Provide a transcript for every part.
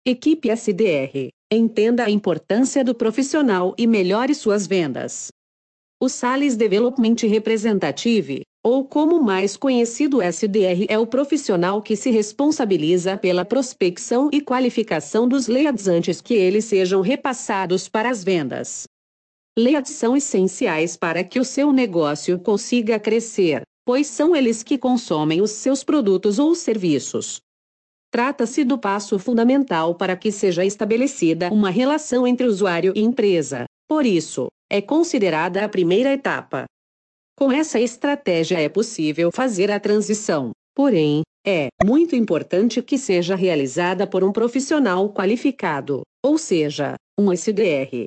Equipe SDR. Entenda a importância do profissional e melhore suas vendas. O Sales Development Representative, ou como mais conhecido SDR, é o profissional que se responsabiliza pela prospecção e qualificação dos leads antes que eles sejam repassados para as vendas. Leads são essenciais para que o seu negócio consiga crescer, pois são eles que consomem os seus produtos ou serviços. Trata-se do passo fundamental para que seja estabelecida uma relação entre usuário e empresa. Por isso, é considerada a primeira etapa. Com essa estratégia é possível fazer a transição, porém, é muito importante que seja realizada por um profissional qualificado, ou seja, um SDR.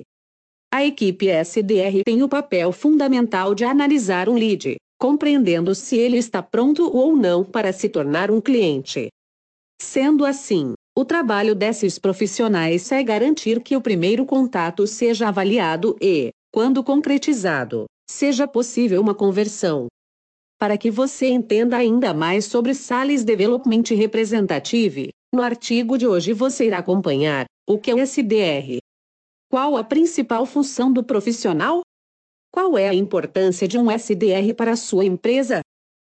A equipe SDR tem o papel fundamental de analisar um lead, compreendendo se ele está pronto ou não para se tornar um cliente. Sendo assim, o trabalho desses profissionais é garantir que o primeiro contato seja avaliado e, quando concretizado, seja possível uma conversão. Para que você entenda ainda mais sobre Sales Development Representative, no artigo de hoje você irá acompanhar o que é o SDR. Qual a principal função do profissional? Qual é a importância de um SDR para a sua empresa?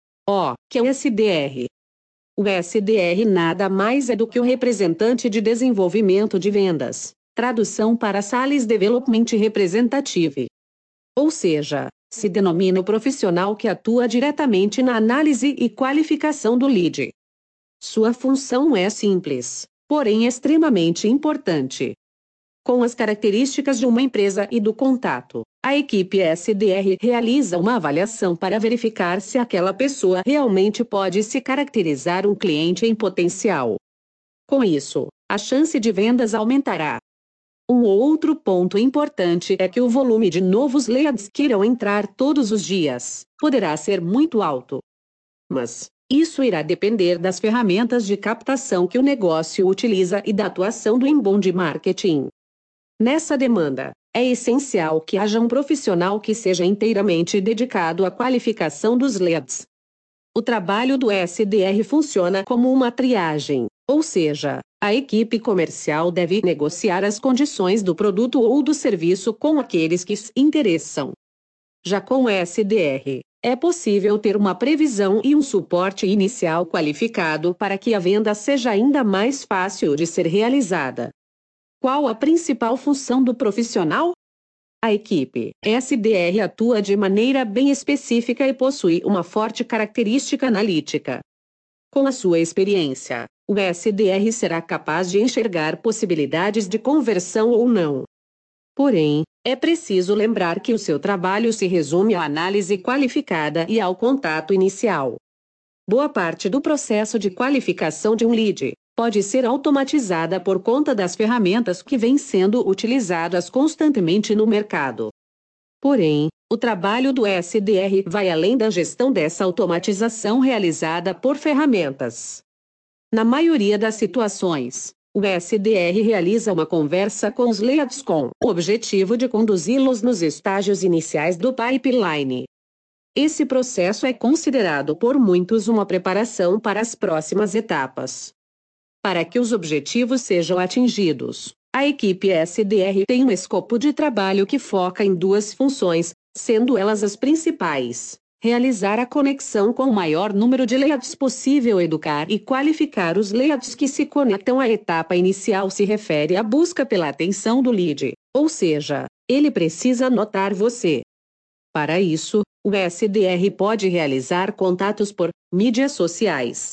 O que é o SDR? O SDR nada mais é do que o representante de desenvolvimento de vendas, tradução para Sales Development Representative. Ou seja, se denomina o profissional que atua diretamente na análise e qualificação do lead. Sua função é simples, porém extremamente importante. Com as características de uma empresa e do contato, a equipe SDR realiza uma avaliação para verificar se aquela pessoa realmente pode se caracterizar um cliente em potencial. Com isso, a chance de vendas aumentará. Um outro ponto importante é que o volume de novos leads que irão entrar todos os dias poderá ser muito alto. Mas isso irá depender das ferramentas de captação que o negócio utiliza e da atuação do inbound marketing. Nessa demanda, é essencial que haja um profissional que seja inteiramente dedicado à qualificação dos leads. O trabalho do SDR funciona como uma triagem, ou seja, a equipe comercial deve negociar as condições do produto ou do serviço com aqueles que se interessam. Já com o SDR, é possível ter uma previsão e um suporte inicial qualificado para que a venda seja ainda mais fácil de ser realizada. Qual a principal função do profissional? A equipe SDR atua de maneira bem específica e possui uma forte característica analítica. Com a sua experiência, o SDR será capaz de enxergar possibilidades de conversão ou não. Porém, é preciso lembrar que o seu trabalho se resume à análise qualificada e ao contato inicial. Boa parte do processo de qualificação de um lead pode ser automatizada por conta das ferramentas que vêm sendo utilizadas constantemente no mercado. Porém, o trabalho do SDR vai além da gestão dessa automatização realizada por ferramentas. Na maioria das situações, o SDR realiza uma conversa com os leads com o objetivo de conduzi-los nos estágios iniciais do pipeline. Esse processo é considerado por muitos uma preparação para as próximas etapas. Para que os objetivos sejam atingidos, a equipe SDR tem um escopo de trabalho que foca em duas funções, sendo elas as principais: realizar a conexão com o maior número de leads possível, educar e qualificar os leads que se conectam à etapa inicial. Se refere à busca pela atenção do lead, ou seja, ele precisa notar você. Para isso, o SDR pode realizar contatos por mídias sociais,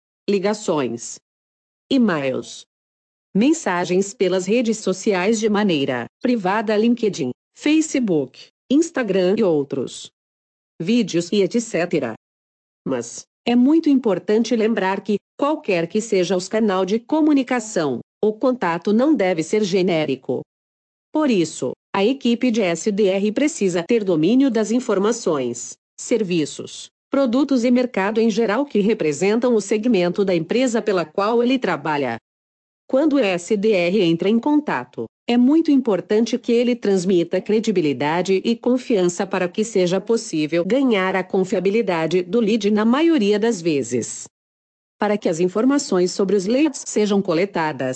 ligações, e-mails, mensagens pelas redes sociais de maneira privada, LinkedIn, Facebook, Instagram e outros, vídeos e etc. Mas é muito importante lembrar que, qualquer que seja o canal de comunicação, o contato não deve ser genérico. Por isso, a equipe de SDR precisa ter domínio das informações, serviços, produtos e mercado em geral que representam o segmento da empresa pela qual ele trabalha. Quando o SDR entra em contato, é muito importante que ele transmita credibilidade e confiança para que seja possível ganhar a confiabilidade do lead na maioria das vezes. Para que as informações sobre os leads sejam coletadas,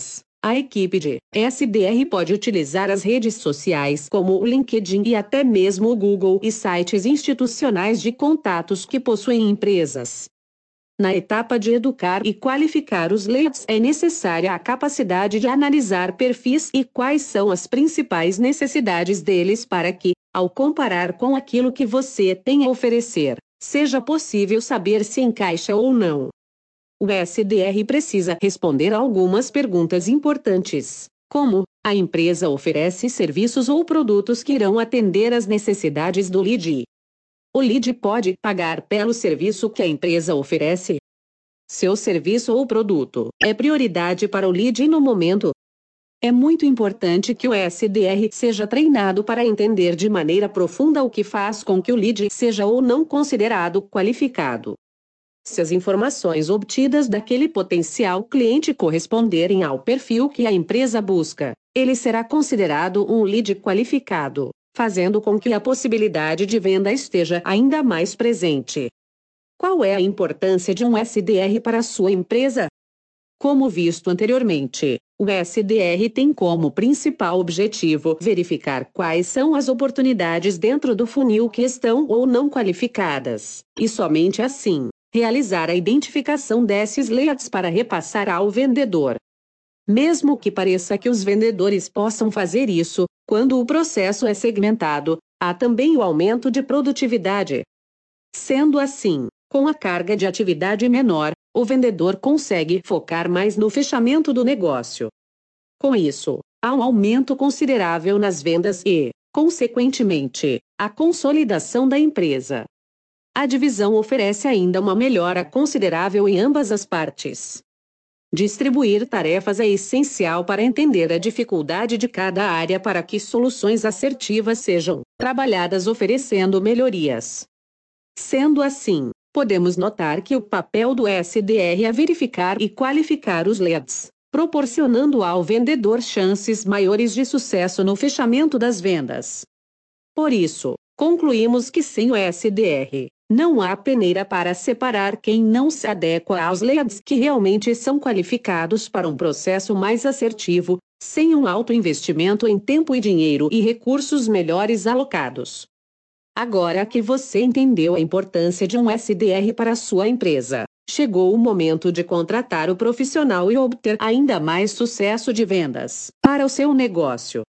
A equipe de SDR pode utilizar as redes sociais como o LinkedIn e até mesmo o Google e sites institucionais de contatos que possuem empresas. Na etapa de educar e qualificar os leads é necessária a capacidade de analisar perfis e quais são as principais necessidades deles para que, ao comparar com aquilo que você tem a oferecer, seja possível saber se encaixa ou não. O SDR precisa responder a algumas perguntas importantes, como: a empresa oferece serviços ou produtos que irão atender às necessidades do lead? O lead pode pagar pelo serviço que a empresa oferece? Seu serviço ou produto é prioridade para o lead no momento? É muito importante que o SDR seja treinado para entender de maneira profunda o que faz com que o lead seja ou não considerado qualificado. Se as informações obtidas daquele potencial cliente corresponderem ao perfil que a empresa busca, ele será considerado um lead qualificado, fazendo com que a possibilidade de venda esteja ainda mais presente. Qual é a importância de um SDR para a sua empresa? Como visto anteriormente, o SDR tem como principal objetivo verificar quais são as oportunidades dentro do funil que estão ou não qualificadas, e somente assim, realizar a identificação desses leads para repassar ao vendedor. Mesmo que pareça que os vendedores possam fazer isso, quando o processo é segmentado, há também o aumento de produtividade. Sendo assim, com a carga de atividade menor, o vendedor consegue focar mais no fechamento do negócio. Com isso, há um aumento considerável nas vendas e, consequentemente, a consolidação da empresa. A divisão oferece ainda uma melhora considerável em ambas as partes. Distribuir tarefas é essencial para entender a dificuldade de cada área para que soluções assertivas sejam trabalhadas oferecendo melhorias. Sendo assim, podemos notar que o papel do SDR é verificar e qualificar os leads, proporcionando ao vendedor chances maiores de sucesso no fechamento das vendas. Por isso, concluímos que sem o SDR, não há peneira para separar quem não se adequa aos leads que realmente são qualificados para um processo mais assertivo, sem um alto investimento em tempo e dinheiro e recursos melhores alocados. Agora que você entendeu a importância de um SDR para a sua empresa, chegou o momento de contratar o profissional e obter ainda mais sucesso de vendas para o seu negócio.